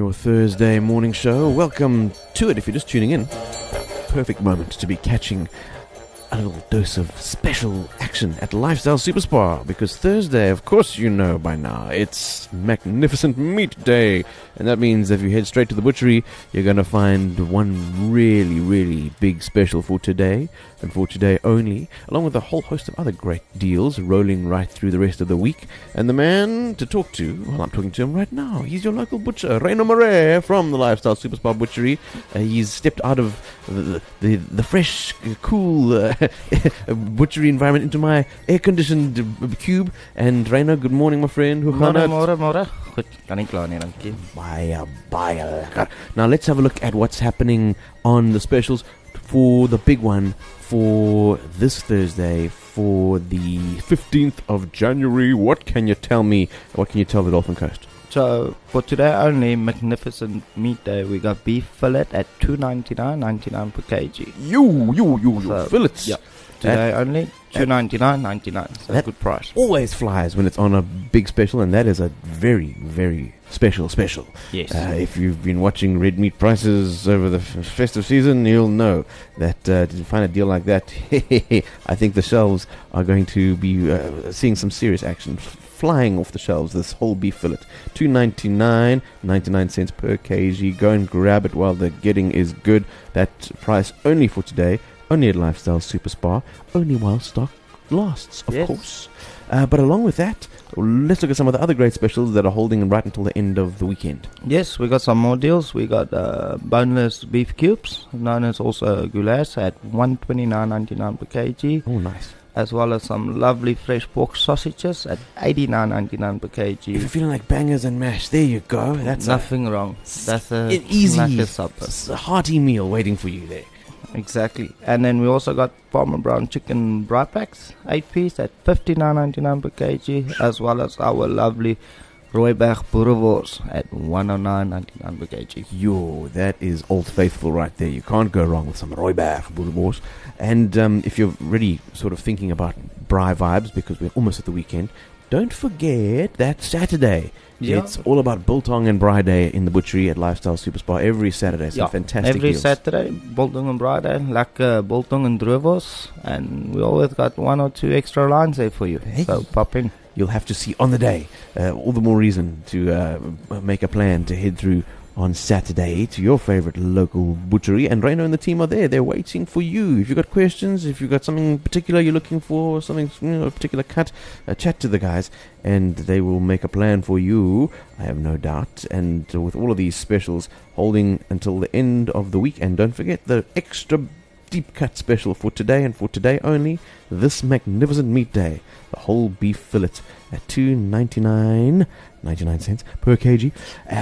your Thursday morning show. Welcome to it if you're just tuning in. Perfect moment to be catching a little dose of special action at Lifestyle Super Spa, because Thursday, of course you know by now, it's Magnificent Meat Day, and that means if you head straight to the butchery, you're going to find one really, really big special for today, and for today only, along with a whole host of other great deals rolling right through the rest of the week. And the man to talk to, well, I'm talking to him right now. He's your local butcher, Reino Murray from the Lifestyle Super Spa Butchery. He's stepped out of the fresh, cool butchery environment into my air-conditioned cube. And Reino, good morning, my friend. Môre. Goed, kan nie kla nie, dankie. Baie lekker. Now let's have a look at what's happening on the specials for the big one for this Thursday, for the 15th of January. What can you tell me? What can you tell the Dolphin Coast? So, for today only, Magnificent Meat Day, we got beef fillet at $2.99.99 per kg. You So, fillets. Yeah, today only, $2.99.99. So, that good price. Always flies when it's on a big special, and that is a very, very special. Yes. If you've been watching red meat prices over the festive season, you'll know that to find a deal like that, I think the shelves are going to be seeing some serious action. Flying off the shelves, this whole beef fillet, $2.99.99 per kg. Go and grab it while the getting is good. That price only for today, only at Lifestyle Super Spa, only while stock lasts, of course. But along with that, let's look at some of the other great specials that are holding right until the end of the weekend. Yes, we got some more deals. We got boneless beef cubes, known as also goulash, at $129.99 per kg. Oh, nice. As well as some lovely fresh pork sausages at $89.99 per kg. If you're feeling like bangers and mash, there you go. That's nothing wrong. That's a easy, supper. A hearty meal waiting for you there. Exactly. And then we also got Farmer Brown chicken dry packs, 8-piece at $59.99 per kg, as well as our lovely Rooiberg boerewors at $109.99 per kg. Yo, that is Old Faithful right there. You can't go wrong with some Rooiberg boerewors. And if you're really sort of thinking about braai vibes, because we're almost at the weekend, don't forget that Saturday. Yeah. It's all about biltong and braai day in the butchery at Lifestyle Super Spa every Saturday. Some fantastic every deals. Saturday, biltong and braai day, lekker biltong and droewors, and we always got one or two extra lines there for you. Hey. So pop in. You'll have to see on the day. All the more reason to make a plan to head through on Saturday to your favorite local butchery. And Reino and the team are there. They're waiting for you. If you've got questions, if you've got something particular you're looking for, something, a particular cut, chat to the guys, and they will make a plan for you, I have no doubt. And with all of these specials holding until the end of the week. And don't forget the extra deep cut special for today, and for today only, this Magnificent Meat Day, the whole beef fillet at $2.99.99 per kg.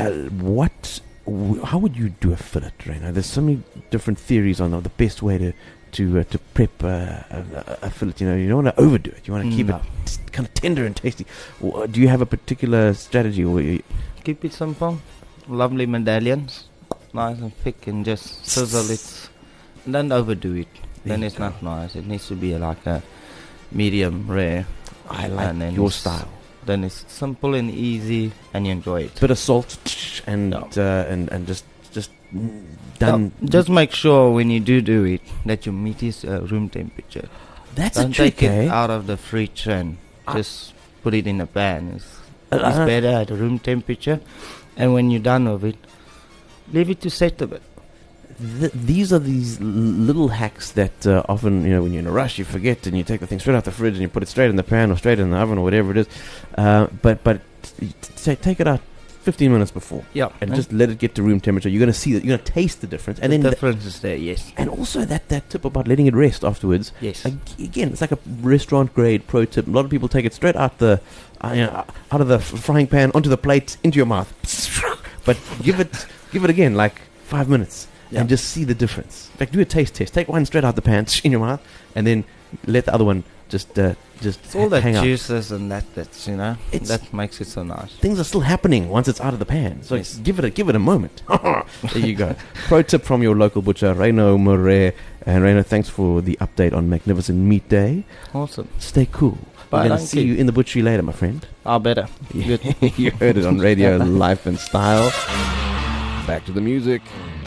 How would you do a fillet, Reino? There's so many different theories on the best way to prep a fillet. You don't want to overdo it. You want to keep it kind of tender and tasty. Do you have a particular strategy? Keep it simple. Lovely medallions, nice and thick, and just sizzle it. Don't overdo it. Then it's not nice. It needs to be like a medium rare. I like your style. Then it's simple and easy, and you enjoy it. Bit of salt and just done. Just make sure when you do it that your meat is room temperature. That's Don't a trick, take it out of the fridge and just put it in a pan. It's better at room temperature. And when you're done with it, leave it to set a bit. These are these little hacks that often, when you're in a rush, you forget, and you take the thing straight out the fridge and you put it straight in the pan or straight in the oven or whatever it is. But take it out 15 minutes before. Yeah. And just let it get to room temperature. You're going to see that. You're going to taste the difference. And the then difference is there, yes. And also that tip about letting it rest afterwards. Yes. Again, it's like a restaurant grade pro tip. A lot of people take it straight out the out of the frying pan onto the plate into your mouth. But give it again like 5 minutes. Yeah. And just see the difference. Like, do a taste test. Take one straight out the pan in your mouth, and then let the other one just it's all that hang juices and that makes it so nice. Things are still happening once it's out of the pan. So give it a moment. There you go. Pro tip from your local butcher, Reino Murray. And Reino, thanks for the update on Magnificent Meat Day. Awesome. Stay cool. Bye. I'm going to see you in the butchery later, my friend. Better. You heard it on Radio Life and Style. back to the music.